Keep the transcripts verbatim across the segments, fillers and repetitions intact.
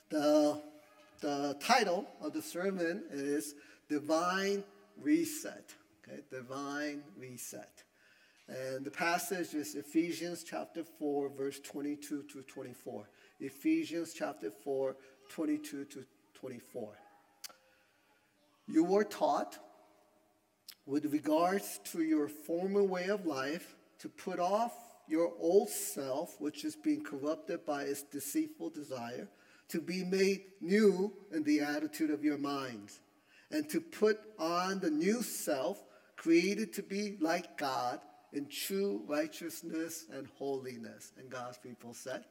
The, the title of the sermon is Divine Reset. Okay, Divine Reset. And the passage is Ephesians chapter four, verse twenty-two to twenty-four. Ephesians chapter four, twenty-two to twenty-four. You were taught, with regards to your former way of life, to put off your old self, which is being corrupted by its deceitful desire, to be made new in the attitude of your minds, and to put on the new self, created to be like God in true righteousness and holiness. And God's people said,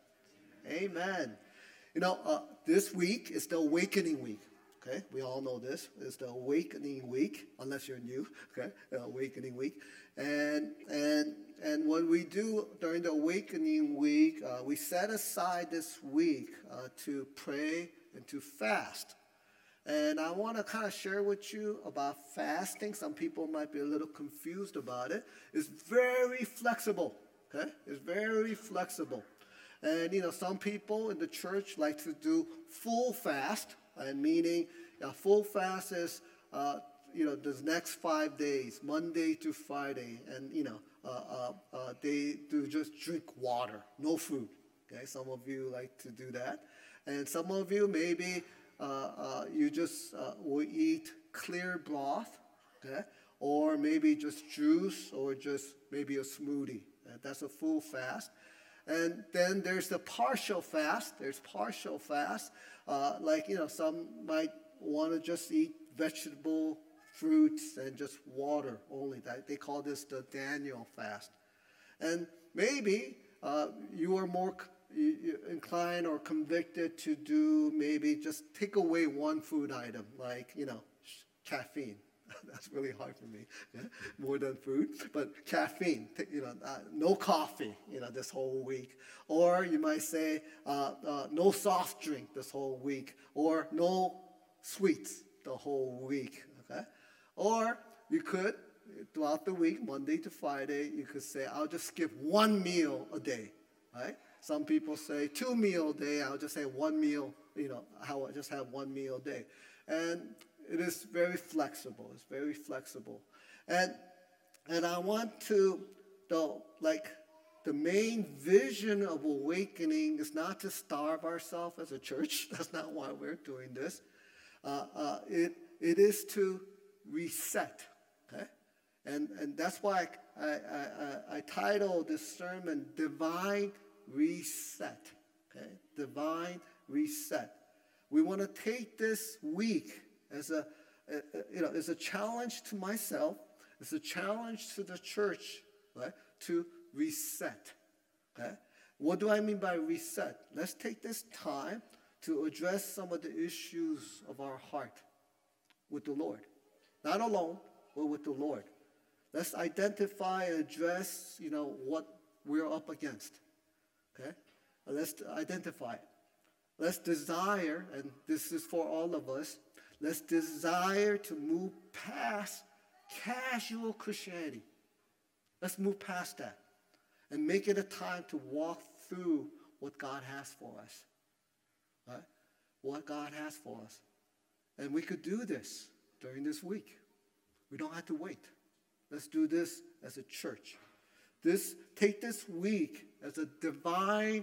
Amen. You know, uh, this week is the awakening week. Okay, we all know this. It's the awakening week, unless you're new. Okay, the awakening week, and and and what we do during the awakening week, uh, we set aside this week uh, to pray and to fast. And I want to kind of share with you about fasting. Some people might be a little confused about it. It's very flexible. Okay, it's very flexible, and you know, some people in the church like to do full fast. And meaning, a full fast is, uh, you know, the next five days, Monday to Friday, and you know, uh, uh, uh, they do just drink water, no food. Okay, some of you like to do that, and some of you maybe uh, uh, you just uh, will eat clear broth, okay, or maybe just juice, or just maybe a smoothie. Uh, that's a full fast. And then there's the partial fast. There's partial fast. Uh, like, you know, some might want to just eat vegetable, fruits, and just water only. That, they call this the Daniel fast. And maybe uh, you are more inclined or convicted to do maybe just take away one food item, like, you know, caffeine. That's really hard for me, yeah? More than food. But caffeine, you know, uh, no coffee, you know, this whole week. Or you might say uh, uh, no soft drink this whole week. Or no sweets the whole week, okay? Or you could, throughout the week, Monday to Friday, you could say, I'll just skip one meal a day, right? Some people say two meal a day. I'll just say one meal, you know, how I just have one meal a day. And it is very flexible. It's very flexible. And and I want to, the, like, the main vision of awakening is not to starve ourselves as a church. That's not why we're doing this. Uh, uh, it it is to reset, okay? And and that's why I, I, I, I titled this sermon, Divine Reset, okay? Divine Reset. We want to take this week as a, a, you know, as a challenge to myself, as a challenge to the church, right, to reset. Okay? What do I mean by reset? Let's take this time to address some of the issues of our heart with the Lord. Not alone, but with the Lord. Let's identify and address, you know, what we're up against. Okay? Let's identify it. Let's desire, and this is for all of us, let's desire to move past casual Christianity. Let's move past that and make it a time to walk through what God has for us. Right? What God has for us. And we could do this during this week. We don't have to wait. Let's do this as a church. This, take this week as a divine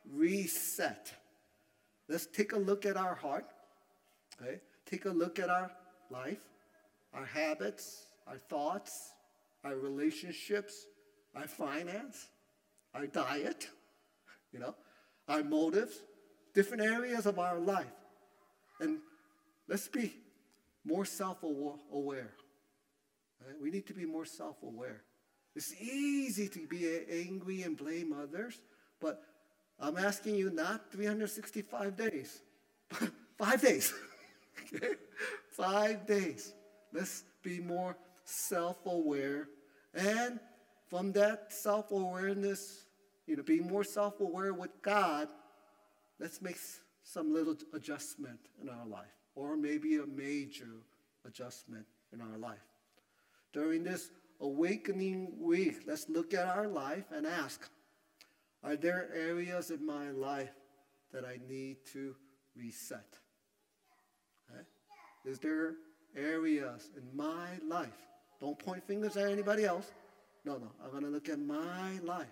reset. Let's take a look at our heart. Okay? Take a look at our life, our habits, our thoughts, our relationships, our finance, our diet, you know, our motives, different areas of our life. And let's be more self-aware. Right? We need to be more self-aware. It's easy to be angry and blame others, but I'm asking you not three hundred sixty-five days, but five days. Okay? Five days. Let's be more self-aware. And from that self-awareness, you know, being more self-aware with God, let's make some little adjustment in our life. Or maybe a major adjustment in our life. During this awakening week, let's look at our life and ask, are there areas in my life that I need to reset. Okay? Is there areas in my life? Don't point fingers at anybody else. No, no. I'm going to look at my life.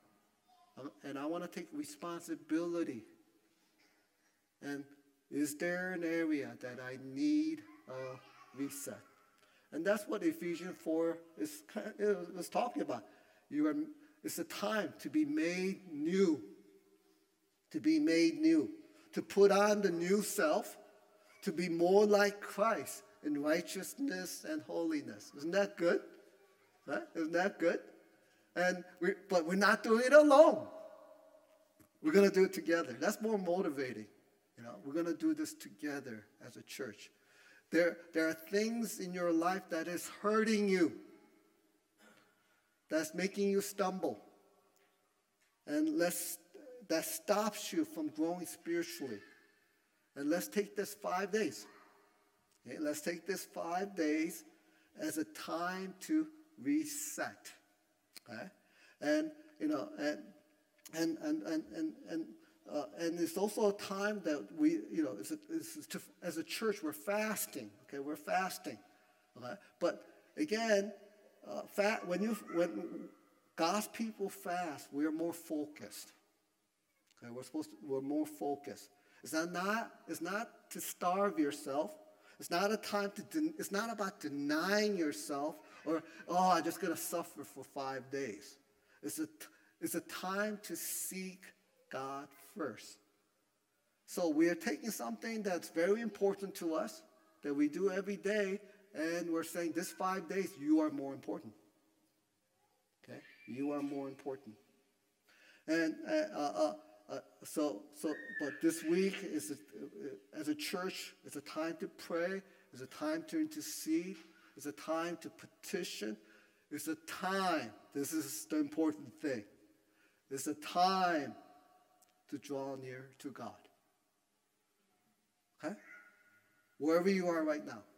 And I want to take responsibility. And is there an area that I need a reset? And that's what Ephesians four is, is talking about. You are, it's a time to be made new. To be made new. To put on the new self. To be more like Christ in righteousness and holiness. Isn't that good? Huh? Isn't that good? And we, but we're not doing it alone. We're going to do it together. That's more motivating. You know, we're going to do this together as a church. There, there are things in your life that is hurting you, that's making you stumble, and let's, that stops you from growing spiritually. And let's take this five days. Okay? Let's take this five days as a time to reset. Okay? And, you know, and and and and and and, uh, and it's also a time that we, you know, it's a, it's to, as a church we're fasting. Okay, we're fasting. Okay? But again, uh, fat when you when God's people fast, we are more focused. Okay, we're supposed to, we're more focused. It's not, not it's not to starve yourself. It's not a time to. Den, it's not about denying yourself or oh, I'm just going to suffer for five days. It's a it's a time to seek God first. So we are taking something that's very important to us that we do every day, and we're saying this five days you are more important. Okay, you are more important. And uh, uh, uh, so so, but this week is a, as a church, it's a time to pray. It's a time to intercede. It's a time to petition. It's a time. This is the important thing. It's a time to draw near to God. Okay? Wherever you are right now.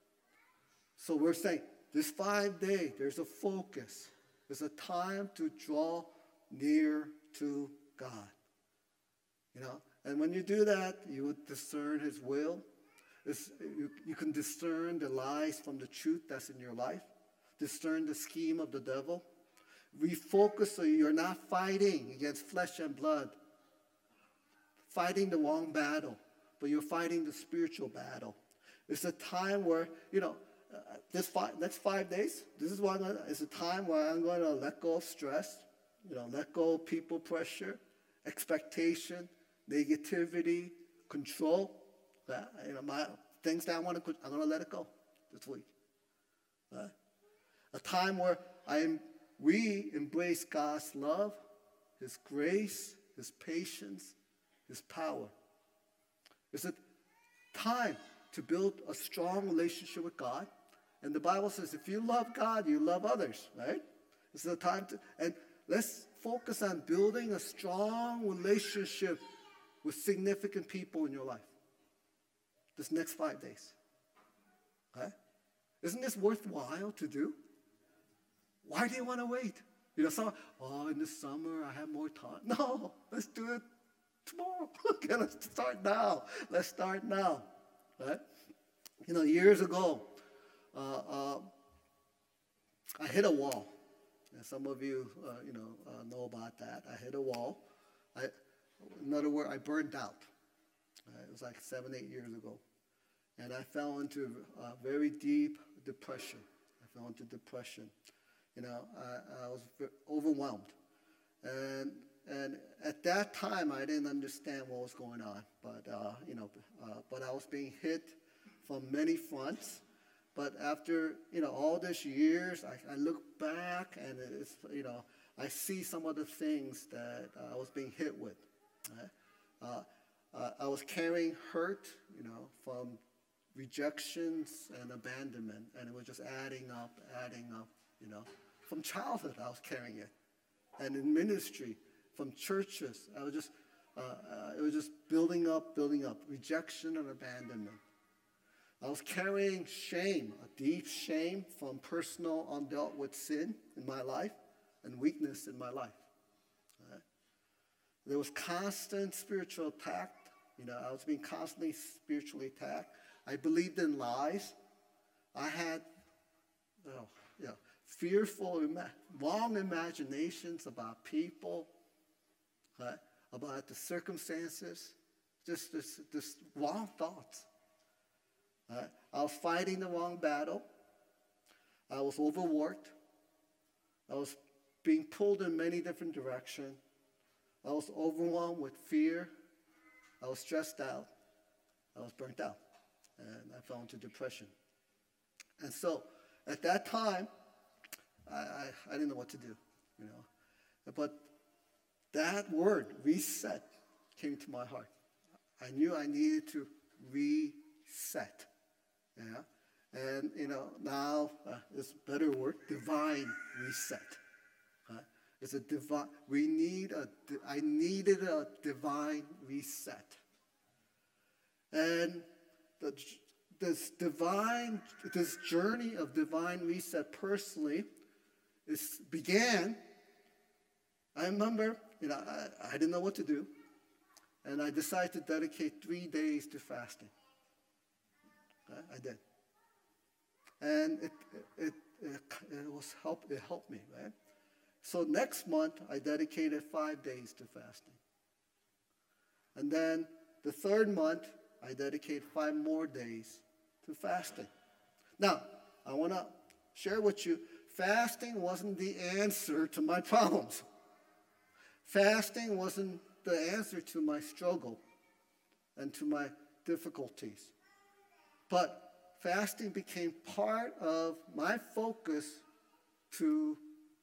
So we're saying this five days, there's a focus. There's a time to draw near to God. You know, and when you do that, you would discern His will. It's, you, you can discern the lies from the truth that's in your life. Discern the scheme of the devil. Refocus so you're not fighting against flesh and blood. Fighting the wrong battle, but you're fighting the spiritual battle. It's a time where, you know, uh, this five, next five days, this is what I'm gonna, it's a time where I'm going to let go of stress, you know, let go of people pressure, expectation, negativity, control. Uh, you know, my things that I want to, I'm going to let it go this week. Uh, a time where I am, we embrace God's love, His grace, His patience, His power. It's a time to build a strong relationship with God. And the Bible says if you love God, you love others, right? This is a time to, and let's focus on building a strong relationship with significant people in your life. This next five days. Okay? Isn't this worthwhile to do? Why do you want to wait? You know, some, oh, in the summer I have more time. No, let's do it tomorrow. Okay, let's start now. Let's start now. Right? You know, years ago, uh, uh, I hit a wall. And some of you, uh, you know, uh, know about that. I hit a wall. I, in other words, I burned out. Uh, it was like seven, eight years ago. And I fell into uh, very deep depression. I fell into depression. You know, I, I was overwhelmed. And and at that time, I didn't understand what was going on. But, uh, you know, uh, but I was being hit from many fronts. But after, you know, all these years, I, I look back and it's, you know, I see some of the things that uh, I was being hit with. Right? Uh, uh, I was carrying hurt, you know, from rejections and abandonment, and it was just adding up, adding up, you know. From childhood, I was carrying it. And in ministry, from churches, I was just, uh, uh, it was just building up, building up, rejection and abandonment. I was carrying shame, a deep shame from personal undealt with sin in my life and weakness in my life. Right? There was constant spiritual attack You know, I was being constantly spiritually attacked. I believed in lies. I had, oh, you know, fearful, ima- wrong imaginations about people, right? About the circumstances, just this, this wrong thoughts. Right? I was fighting the wrong battle. I was overworked. I was being pulled in many different directions. I was overwhelmed with fear. I was stressed out. I was burnt out. And I fell into depression. And so, at that time, I, I, I didn't know what to do, you know. But that word, reset, came to my heart. I knew I needed to reset. Yeah? And, you know, now, uh, it's a better word, divine reset. Right? It's a divine, we need a, I needed a divine reset. And the, this divine, this journey of divine reset personally is, began, I remember, you know, I, I didn't know what to do. And I decided to dedicate three days to fasting. Okay? I did. And it, it, it, it was help, it helped me, right? So next month, I dedicated five days to fasting. And then the third month, I dedicated five more days to fasting. Now, I want to share with you, fasting wasn't the answer to my problems. Fasting wasn't the answer to my struggle and to my difficulties. But fasting became part of my focus to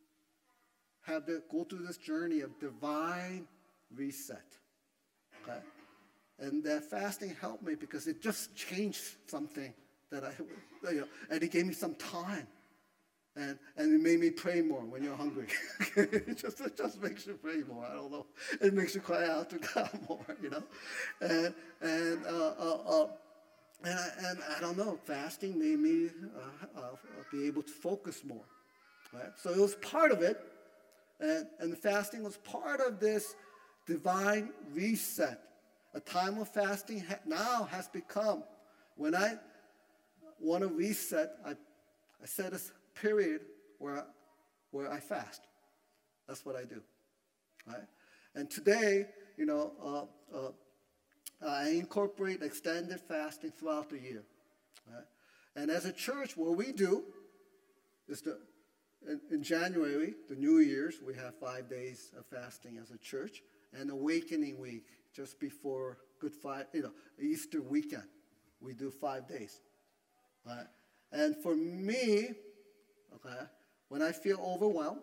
have to go through this journey of divine reset. Okay? And that fasting helped me because it just changed something that I, you know, and it gave me some time. And and it made me pray more when you're hungry. it, just, it just makes you pray more. I don't know. It makes you cry out to God more, you know. And and uh, uh, uh, and, I, and I don't know. Fasting made me uh, uh, be able to focus more. Right. So it was part of it, and and fasting was part of this divine reset. A time of fasting ha- now has become when I want to reset. I I set a period where, where I fast. That's what I do, right? And today, you know, uh, uh, I incorporate extended fasting throughout the year, right? And as a church, what we do is the, in, in January, the New Year's, we have five days of fasting as a church, and Awakening Week, just before Good Friday, you know, Easter weekend, we do five days, right? And for me, okay, when I feel overwhelmed,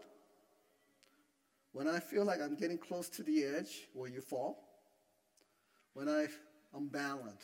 when I feel like I'm getting close to the edge where you fall, when I, I'm balanced,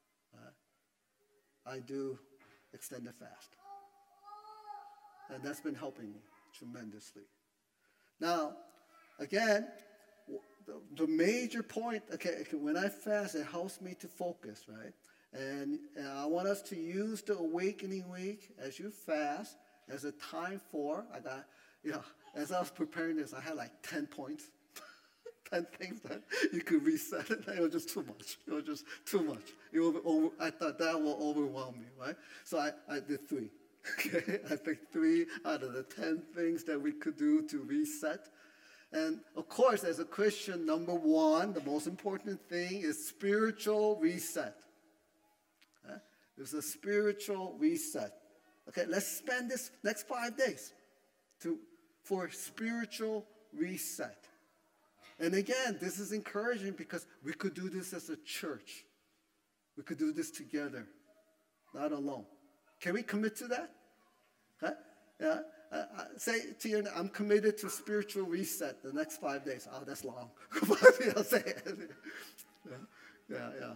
uh, I do extended fast. And that's been helping me tremendously. Now, again, the, the major point, okay, when I fast, it helps me to focus, right? And, and I want us to use the Awakening Week as you fast as a time for, I got, you know, as I was preparing this, I had like ten points, ten things that you could reset it. It was just too much. It was just too much. It was over, I thought that will overwhelm me, right? So I, I did three. Okay, I picked three out of the ten things that we could do to reset. And of course, as a Christian, number one, the most important thing is spiritual reset. Okay? There's a spiritual reset. Okay, let's spend this next five days to for spiritual reset. And again, this is encouraging because we could do this as a church. We could do this together, not alone. Can we commit to that? Okay? Yeah. Uh, uh, say to your, I'm committed to spiritual reset the next five days. Oh, that's long. you know, say it. yeah, yeah, yeah.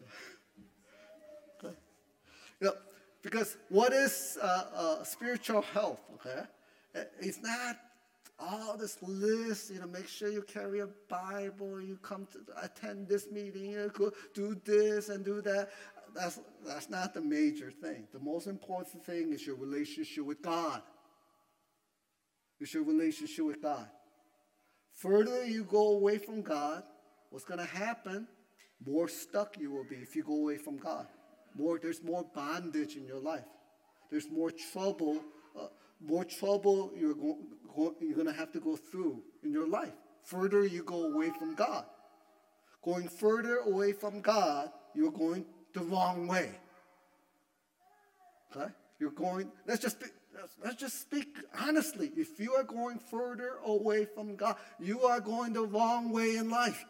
Okay. You know, because what is uh, uh, spiritual health, okay? It's not all this list, you know, make sure you carry a Bible, you come to attend this meeting, you go do this and do that. That's, that's not the major thing. The most important thing is your relationship with God. It's your relationship with God. Further you go away from God, what's going to happen, more stuck you will be if you go away from God. More, there's more bondage in your life. There's more trouble, uh, more trouble you're, go, go, you're going to have to go through in your life. Further you go away from God. Going further away from God, you're going the wrong way. Okay? You're going, let's just be, let's, let's just speak honestly. If you are going further away from God, you are going the wrong way in life.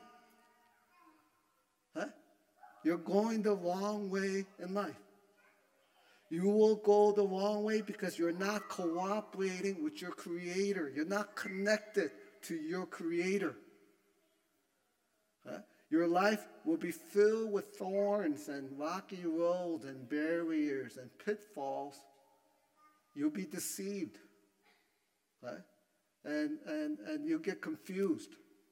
Huh? You're going the wrong way in life. You will go the wrong way because you're not cooperating with your Creator. You're not connected to your Creator. Huh? Your life will be filled with thorns and rocky roads and barriers and pitfalls. You'll be deceived. Right? And, and, and you'll get confused.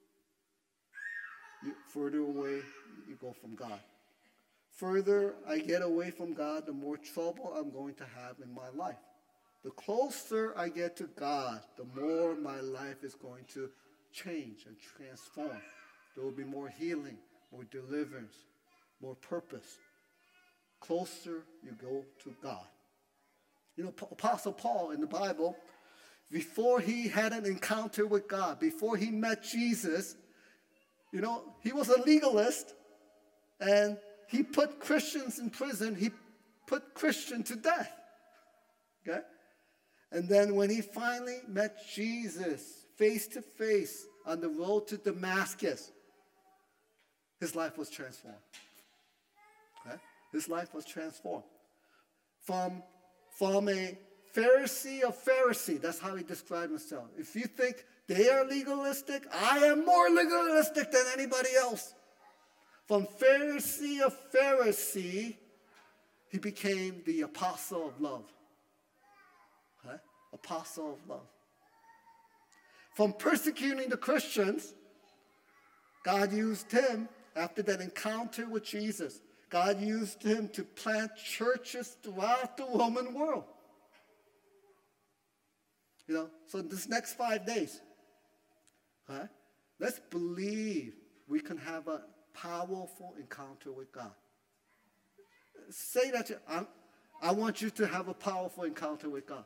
You, further away you go from God. Further I get away from God, the more trouble I'm going to have in my life. The closer I get to God, the more my life is going to change and transform. There will be more healing, more deliverance, more purpose. Closer you go to God. You know, Apostle Paul in the Bible, before he had an encounter with God, before he met Jesus, you know, he was a legalist, and he put Christians in prison. He put Christians to death. Okay? And then when he finally met Jesus face to face on the road to Damascus, his life was transformed. Okay? His life was transformed. From, from a Pharisee of Pharisee, that's how he described himself. If you think they are legalistic, I am more legalistic than anybody else. From Pharisee of Pharisee, he became the apostle of love. Okay? Apostle of love. From persecuting the Christians, God used him after that encounter with Jesus. God used him to plant churches throughout the Roman world. You know, so this next five days, okay, let's believe we can have a powerful encounter with God. Say that to, I, I want you to have a powerful encounter with God.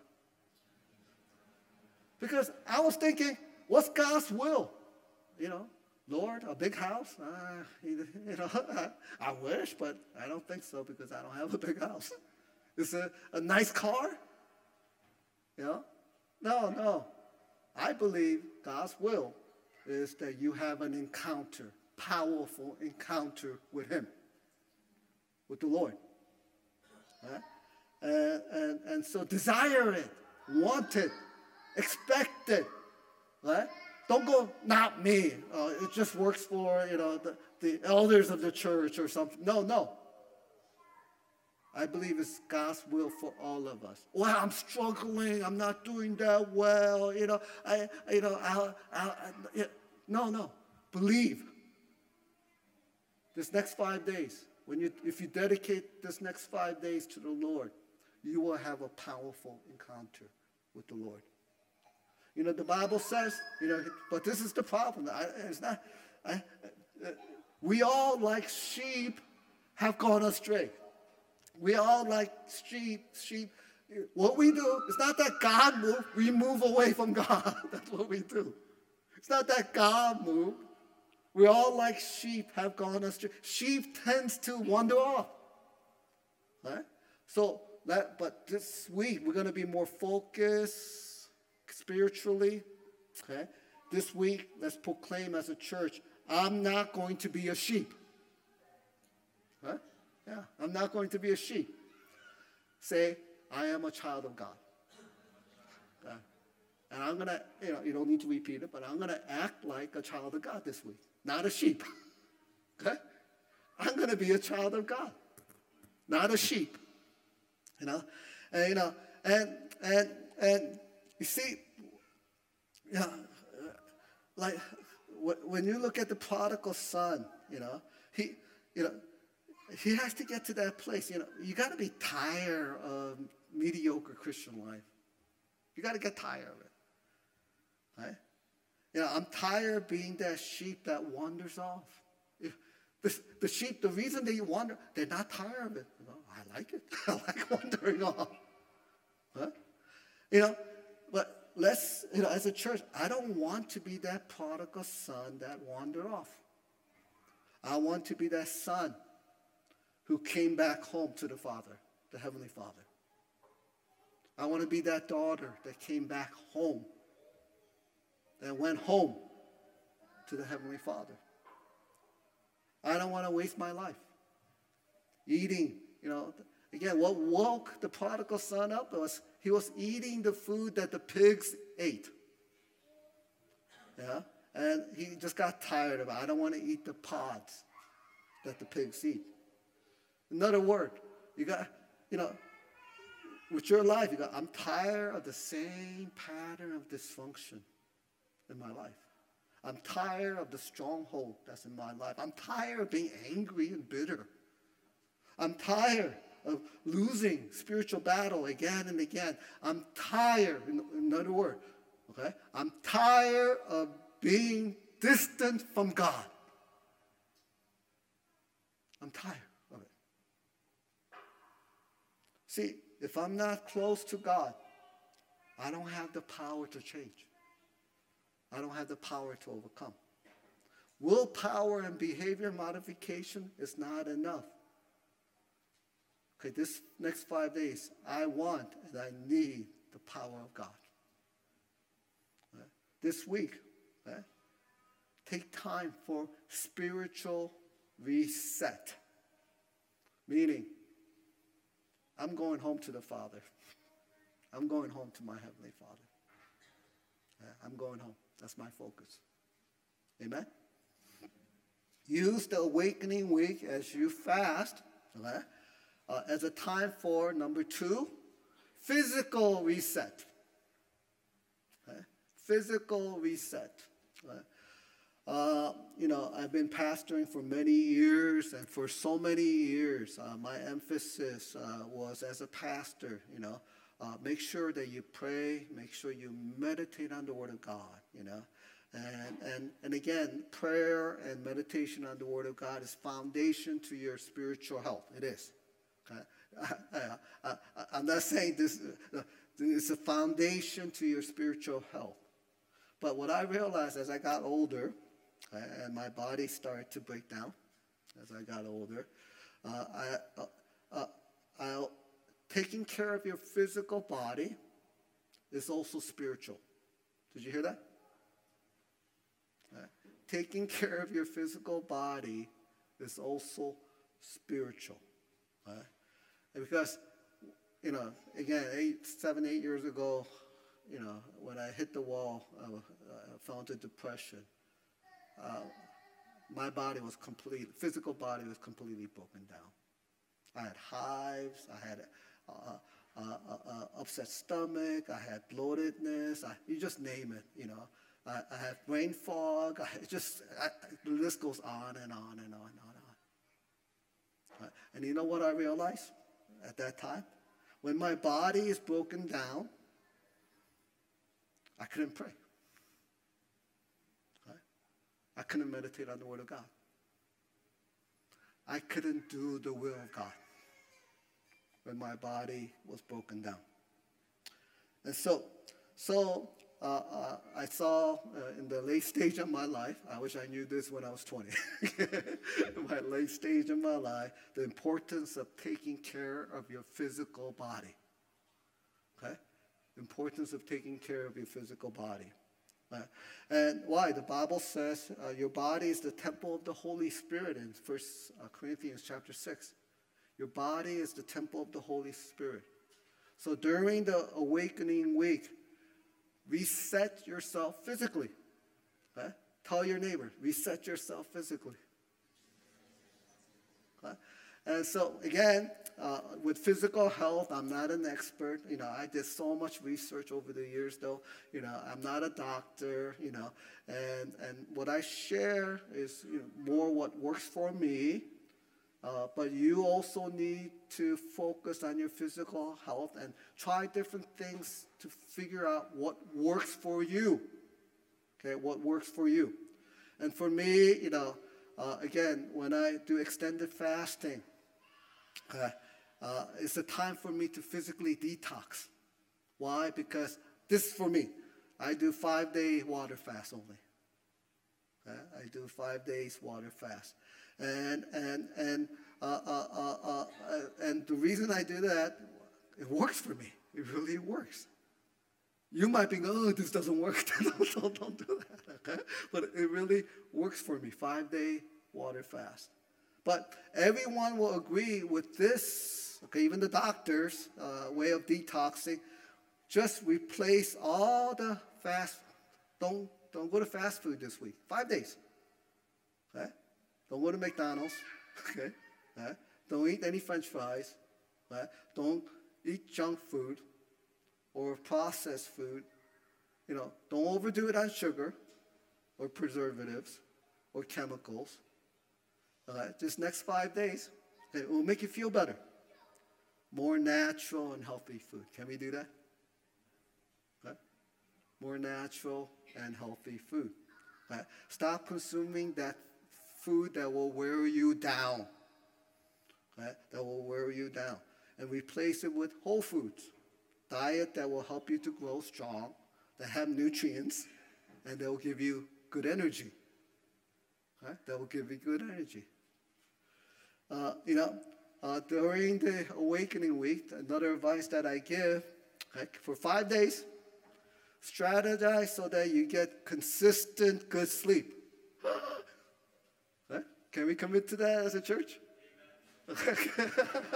Because I was thinking, what's God's will? You know, Lord, a big house? Uh, you know, I, I wish, but I don't think so because I don't have a big house. Is it a nice car? You know? No, no. I believe God's will is that you have an encounter, powerful encounter with him, with the Lord. Right? And, and, and so desire it, want it, expect it. Right? Don't go, not me. Uh, it just works for, you know, the, the elders of the church or something. No, no. I believe it's God's will for all of us. Well, I'm struggling. I'm not doing that well. You know, I, you know, I, I, I, no, no. Believe. This next five days, when you, if you dedicate this next five days to the Lord, you will have a powerful encounter with the Lord. You know, the Bible says, you know, but this is the problem. I, it's not. I, uh, we all, like sheep, have gone astray. We all like sheep, sheep. What we do, it's not that God moved, we move away from God. That's what we do. It's not that God moved. We all like sheep have gone astray. Sheep tends to wander off. Right? So that, but this week we're going to be more focused spiritually. Okay? This week, let's proclaim as a church, I'm not going to be a sheep. Right? Yeah, I'm not going to be a sheep. Say, I am a child of God. Okay? And I'm going to, you know, you don't need to repeat it, but I'm going to act like a child of God this week, not a sheep. Okay? I'm going to be a child of God, not a sheep. You know? And, you know, and, and, and you see, you know, like when you look at the prodigal son, you know, he, you know, he has to get to that place. You know, you got to be tired of mediocre Christian life. You got to get tired of it, right? You know, I'm tired of being that sheep that wanders off. If The, the sheep, the reason they wander, they're not tired of it. You know, I like it. I like wandering off. Huh? You know, but let's, you know, as a church, I don't want to be that prodigal son that wandered off. I want to be that son who came back home to the Father, the Heavenly Father. I want to be that daughter that came back home, that went home to the Heavenly Father. I don't want to waste my life eating, you know. Again, what woke the prodigal son up was he was eating the food that the pigs ate. Yeah? And he just got tired of it. I don't want to eat the pods that the pigs eat. Another word, you got, you know, with your life, you got, I'm tired of the same pattern of dysfunction in my life. I'm tired of the stronghold that's in my life. I'm tired of being angry and bitter. I'm tired of losing spiritual battle again and again. I'm tired, in, in other words, okay? I'm tired of being distant from God. I'm tired of it. See, if I'm not close to God, I don't have the power to change. I don't have the power to overcome. Willpower and behavior modification is not enough. Okay, this next five days, I want and I need the power of God. Right? This week, right, take time for spiritual reset. Meaning, I'm going home to the Father. I'm going home to my Heavenly Father. Right? I'm going home. That's my focus. Amen? Use the awakening week as you fast, okay, uh, as a time for, number two, physical reset. Okay? Physical reset. Okay? Uh, you know, I've been pastoring for many years, and for so many years, uh, my emphasis uh, was as a pastor, you know, uh, make sure that you pray, make sure you meditate on the Word of God, you know. And, and, and again, prayer and meditation on the Word of God is foundation to your spiritual health. It is. Okay? I, I, I, I'm not saying this uh, is a foundation to your spiritual health. But what I realized as I got older, okay, and my body started to break down as I got older, uh, I, uh, uh, I, taking care of your physical body is also spiritual. Did you hear that? Right. Taking care of your physical body is also spiritual. Right? Because, you know, again, eight, seven, eight years ago, you know, when I hit the wall, I, I fell into depression. Uh, my body was complete, physical body was completely broken down. I had hives, I had uh, uh, uh, uh, upset stomach, I had bloatedness, I, you just name it, you know. I, I have brain fog. I just I, the list goes on and on and on and on and on. Right? And you know what I realized at that time? When my body is broken down, I couldn't pray. Right? I couldn't meditate on the Word of God. I couldn't do the will of God when my body was broken down. And so, so. Uh, uh, I saw uh, in the late stage of my life, I wish I knew this when I was twenty, in my late stage of my life, the importance of taking care of your physical body. Okay? Importance of taking care of your physical body. Uh, and why? The Bible says uh, your body is the temple of the Holy Spirit in First Corinthians chapter six. Your body is the temple of the Holy Spirit. So during the awakening week, reset yourself physically. Okay? Tell your neighbor, reset yourself physically. Okay? And so, again, uh, with physical health, I'm not an expert. You know, I did so much research over the years, though. You know, I'm not a doctor, you know. And, and what I share is, you know, more what works for me. Uh, but you also need to focus on your physical health and try different things to figure out what works for you. Okay, what works for you. And for me, you know, uh, again, when I do extended fasting, uh, uh, it's a time for me to physically detox. Why? Because this is for me. I do five-day water fast only. Okay? I do five days water fast. And, and, and, uh, uh, uh, uh, uh, and the reason I do that, it works for me. It really works. You might think, oh, this doesn't work. don't, don't, don't do that, okay? But it really works for me, five-day water fast. But everyone will agree with this, okay, even the doctors' uh, way of detoxing. Just replace all the fast, don't, don't go to fast food this week. Five days, okay? Don't go to McDonald's, okay? okay? Don't eat any French fries, okay? Don't eat junk food or processed food. You know, don't overdo it on sugar or preservatives or chemicals. All right, just next five days, okay, it will make you feel better. More natural and healthy food. Can we do that? Okay? More natural and healthy food. Okay? Stop consuming that food that will wear you down. Okay? That will wear you down. And replace it with whole foods. Diet that will help you to grow strong, that have nutrients, and that will give you good energy. Okay? That will give you good energy. Uh, you know, uh, during the awakening week, another advice that I give, okay, for five days, strategize so that you get consistent good sleep. Okay? Can we commit to that as a church? Okay.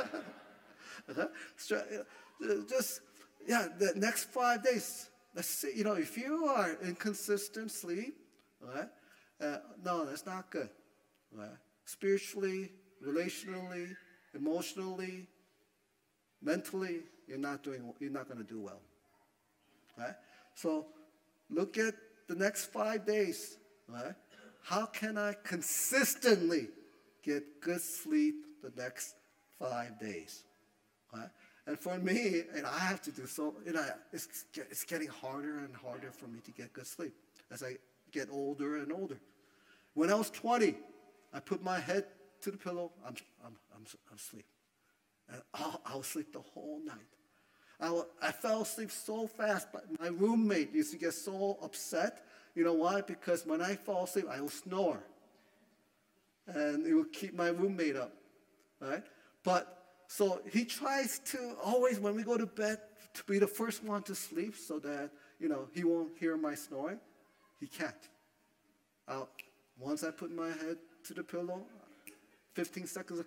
Just, yeah, the next five days, let's see, you know, if you are inconsistent sleep, right, uh, no, that's not good. Right? Spiritually, relationally, emotionally, mentally, you're not doing, you're not going to do well. Right? So look at the next five days. Right? How can I consistently get good sleep the next five days? Right? And for me, and I have to do so, you know, it's, it's getting harder and harder for me to get good sleep as I get older and older. When I was twenty, I put my head to the pillow, I'm, I'm, I'm, I'm asleep. And I'll, I'll sleep the whole night. I, will, I fell asleep so fast, but my roommate used to get so upset. You know why? Because when I fall asleep, I will snore. And it will keep my roommate up, right? But, so he tries to always, when we go to bed, to be the first one to sleep so that, you know, he won't hear my snoring. He can't. I'll, once I put my head to the pillow, fifteen seconds,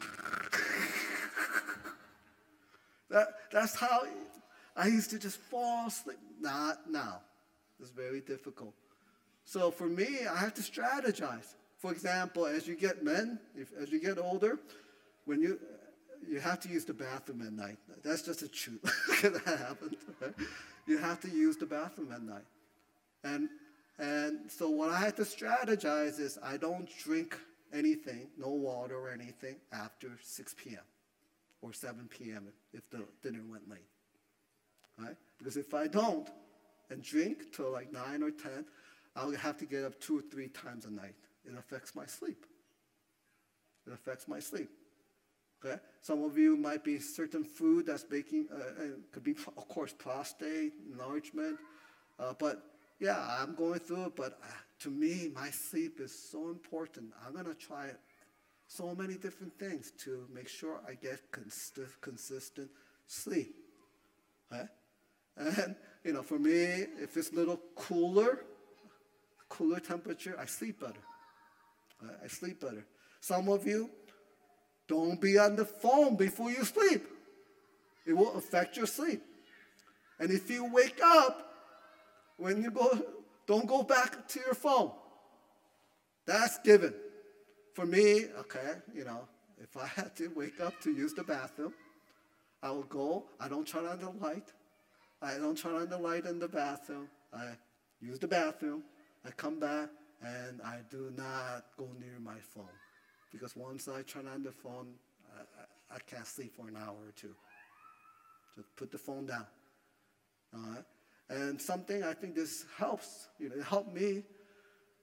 that, that's how I used to just fall asleep. Not now. It's very difficult. So for me, I have to strategize. For example, as you get men, if, as you get older, when you you have to use the bathroom at night. That's just a truth. That happened. Right? You have to use the bathroom at night. And and so what I had to strategize is I don't drink anything, no water or anything, after six p.m. or seven p.m. if the dinner went late. Right? Because if I don't and drink till like nine or ten, I'll have to get up two or three times a night. It affects my sleep. It affects my sleep. Okay? Some of you might be certain food that's making, uh, could be, of course, prostate, enlargement. Uh, but, yeah, I'm going through it. But uh, to me, my sleep is so important. I'm going to try so many different things to make sure I get cons- consistent sleep. Okay? And, you know, for me, if it's a little cooler, cooler temperature, I sleep better. Right? I sleep better. Some of you, don't be on the phone before you sleep. It will affect your sleep. And if you wake up, when you go, don't go back to your phone. That's given. For me, okay, you know, if I had to wake up to use the bathroom, I will go, I don't turn on the light. I don't turn on the light in the bathroom. I use the bathroom. I come back, and I do not go near my phone. Because once I turn on the phone, I, I can't sleep for an hour or two. Just put the phone down. All right? And something I think this helps, you know, it helped me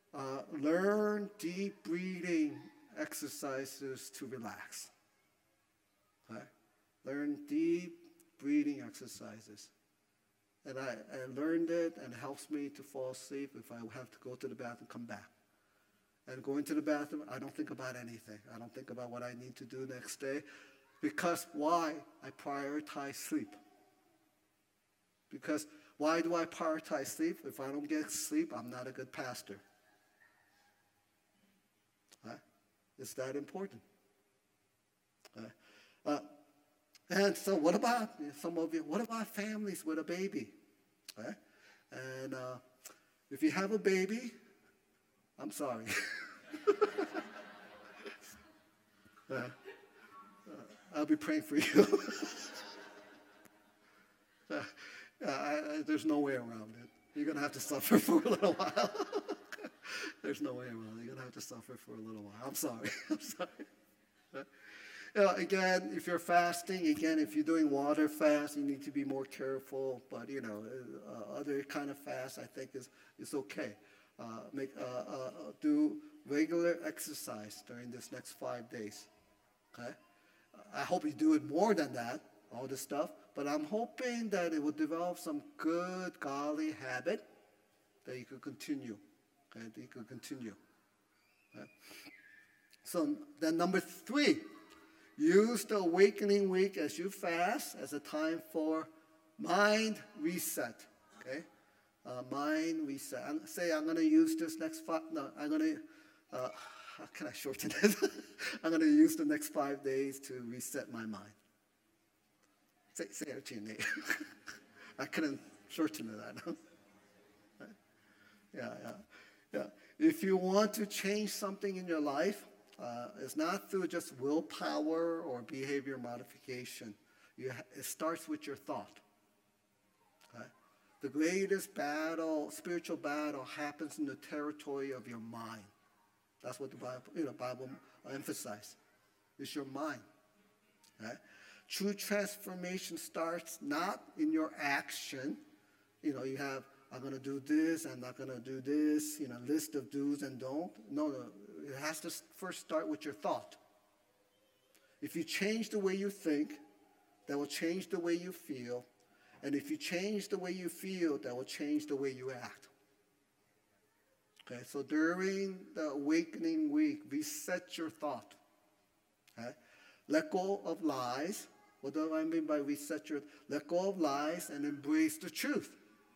uh, learn deep breathing exercises to relax. Okay? Learn deep breathing exercises. And I, I learned it, and it helps me to fall asleep if I have to go to the bathroom, come back. And going to the bathroom, I don't think about anything. I don't think about what I need to do next day. Because why? I prioritize sleep. Because why do I prioritize sleep? If I don't get sleep, I'm not a good pastor. Right? It's that important. Right? Uh, and so what about some of you? What about families with a baby? Right? And uh, if you have a baby, I'm sorry. uh, uh, I'll be praying for you. uh, I, I, there's no way around it. You're going to have to suffer for a little while. There's no way around it. You're going to have to suffer for a little while. I'm sorry. I'm sorry. Uh, you know, again, if you're fasting, again, if you're doing water fast, you need to be more careful. But, you know, uh, other kind of fast, I think, is, is okay. Uh, make uh, uh, do regular exercise during this next five days. Okay, I hope you do it more than that, all this stuff. But I'm hoping that it will develop some good, godly habit that you could continue. Okay, that you could continue. Okay? So then, number three, use the awakening week as you fast as a time for mind reset. Okay. Uh, mind reset. I'm, say I'm going to use this next five. No, I'm going to. Uh, how can I shorten it? I'm going to use the next five days to reset my mind. Say, say it to your neighbor. I couldn't shorten it. I know. Right? Yeah, yeah, yeah. If you want to change something in your life, uh, it's not through just willpower or behavior modification. You ha- it starts with your thought. Okay? The greatest battle, spiritual battle, happens in the territory of your mind. That's what the Bible, you know, Bible emphasizes. It's your mind. Right? True transformation starts not in your action. You know, you have, I'm going to do this, I'm not going to do this, you know, list of do's and don't. No, no. It has to first start with your thought. If you change the way you think, that will change the way you feel. And if you change the way you feel, that will change the way you act. Okay, so during the awakening week, reset your thought. Okay? Let go of lies. What do I mean by reset your, let go of lies and embrace the truth.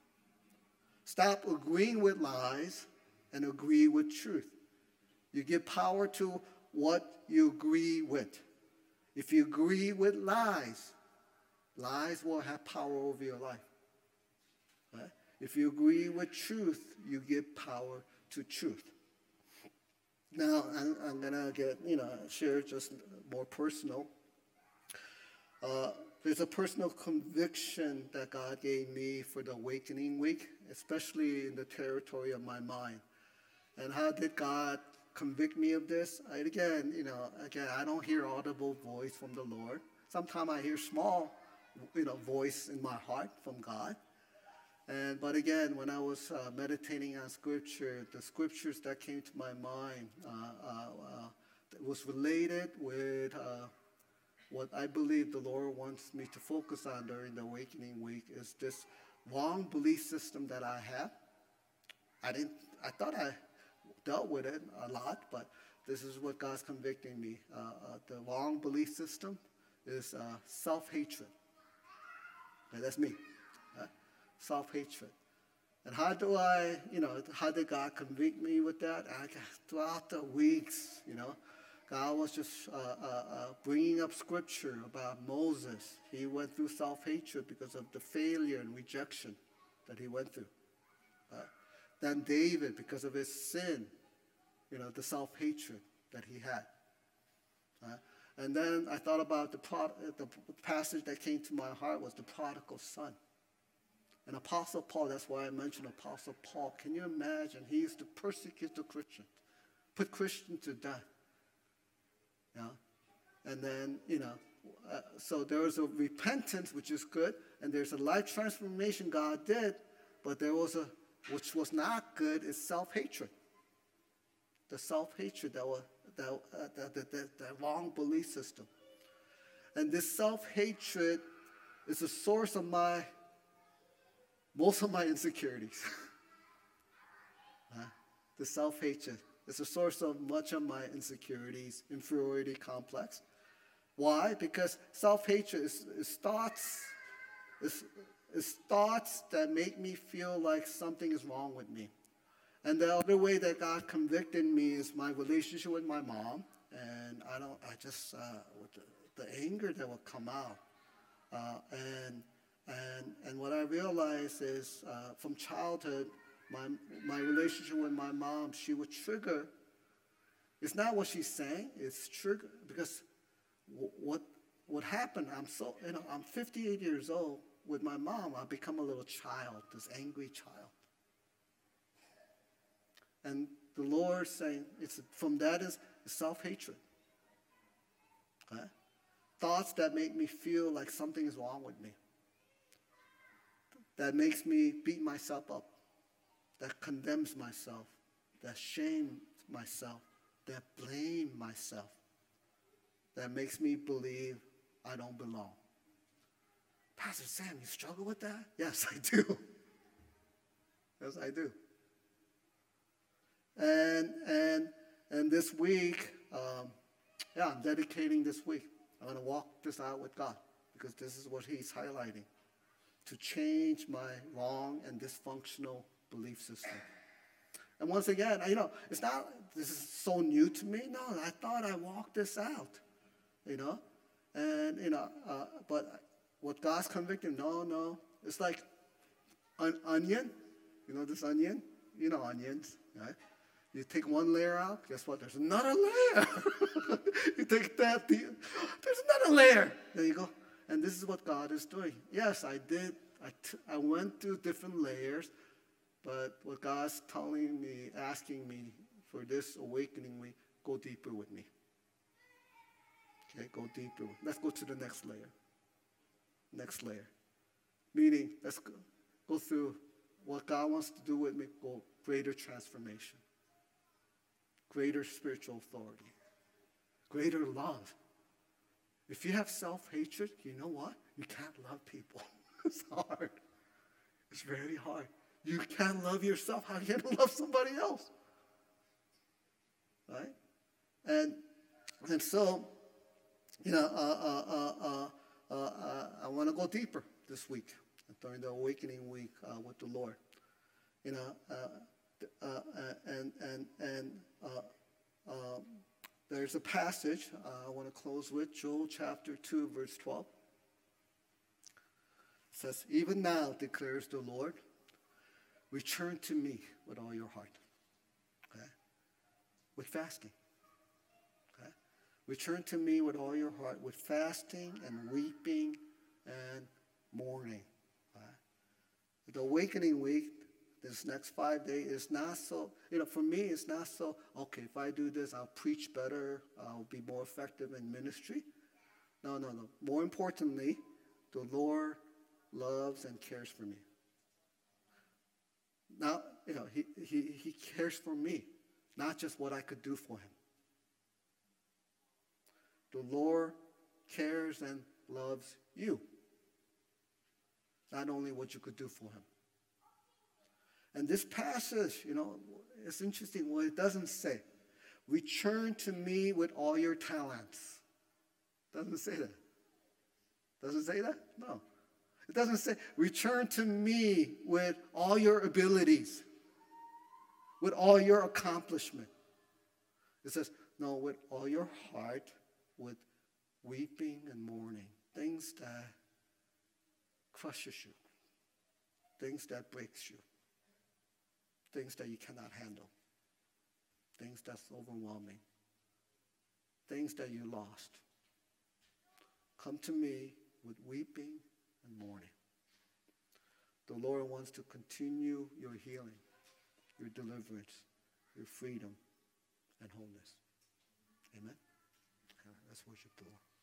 Stop agreeing with lies and agree with truth. You give power to what you agree with. If you agree with lies, lies will have power over your life. Right? If you agree with truth, you give power to truth. Now, I'm, I'm going to get, you know, share just more personal. Uh, there's a personal conviction that God gave me for the awakening week, especially in the territory of my mind. And how did God convict me of this? I, again, you know, again, I don't hear audible voice from the Lord. Sometimes I hear small, you know, voice in my heart from God. And but again, when I was uh, meditating on Scripture, the scriptures that came to my mind uh, uh, uh, was related with uh, what I believe the Lord wants me to focus on during the Awakening Week is this wrong belief system that I have. I didn't. I thought I dealt with it a lot, but this is what God's convicting me. Uh, uh, the wrong belief system is uh, self-hatred. Okay, that's me. Right? Self-hatred. And how do I, you know, how did God convict me with that? I, throughout the weeks, you know, God was just uh, uh, uh, bringing up scripture about Moses. He went through self-hatred because of the failure and rejection that he went through. Uh, then David, because of his sin, you know, the self-hatred that he had. Uh, and then I thought about the, prod- the passage that came to my heart was the prodigal son. And Apostle Paul, that's why I mentioned Apostle Paul. Can you imagine? He used to persecute the Christians, put Christians to death. Yeah? And then, you know, uh, so there was a repentance, which is good, and there's a life transformation God did, but there was a, which was not good, is self-hatred. the self-hatred, that, was, that, uh, that, that, that, that wrong belief system. And this self-hatred is the source of my, most of my insecurities. huh? The self-hatred is the source of much of my insecurities, inferiority complex. Why? Because self-hatred is, is thoughts, is, is thoughts that make me feel like something is wrong with me. And the other way that God convicted me is my relationship with my mom. And I don't, I just, uh, with the, the anger that would come out. Uh, and, and, and what I realized is uh, from childhood, my, my relationship with my mom, she would trigger. It's not what she's saying, it's trigger, because w- what, what happened, I'm so, you know, I'm fifty-eight years old. With my mom, I become a little child, this angry child. And the Lord saying, it's from that is self-hatred. Okay? Thoughts that make me feel like something is wrong with me. That makes me beat myself up. That condemns myself. That shames myself. That blame myself. That makes me believe I don't belong. Pastor Sam, you struggle with that? Yes, I do. Yes, I do. And and and this week, um, yeah, I'm dedicating this week. I'm going to walk this out with God because this is what He's highlighting, to change my wrong and dysfunctional belief system. And once again, you know, it's not, this is so new to me. No, I thought I walked this out, you know. And, you know, uh, but what God's convicting, no, no. It's like an onion. You know this onion? You know onions, right? You take one layer out, guess what? There's another layer. You take that, the, there's another layer. There you go. And this is what God is doing. Yes, I did. I, t- I went through different layers, but what God's telling me, asking me for this awakening week, go deeper with me. Okay, go deeper. Let's go to the next layer. Next layer. Meaning, let's go, go through what God wants to do with me, go greater transformation. Greater spiritual authority, greater love. If you have self-hatred, you know what? You can't love people. It's hard. It's very hard. You can't love yourself. How are you going to love somebody else? Right? And and so, you know, uh, uh, uh, uh, uh, I want to go deeper this week during the awakening week uh, with the Lord. You know. Uh, Uh, and and and uh, uh, there's a passage uh, I want to close with, Joel chapter two, verse twelve. It says, "Even now, declares the Lord, return to me with all your heart." Okay? With fasting. Okay? Return to me with all your heart, with fasting and weeping and mourning. Okay? The awakening week, this next five days is not so, you know, for me, it's not so, okay, if I do this, I'll preach better, I'll be more effective in ministry. No, no, no. More importantly, the Lord loves and cares for me. Now, you know, he, he, he cares for me, not just what I could do for him. The Lord cares and loves you, not only what you could do for him. And this passage, you know, it's interesting what it doesn't say. Return to me with all your talents. Doesn't say that. Does it say that? No. It doesn't say, return to me with all your abilities, with all your accomplishment. It says, no, with all your heart, with weeping and mourning, things that crushes you, things that breaks you. Things that you cannot handle. Things that's overwhelming. Things that you lost. Come to me with weeping and mourning. The Lord wants to continue your healing, your deliverance, your freedom, and wholeness. Amen? Let's worship the Lord.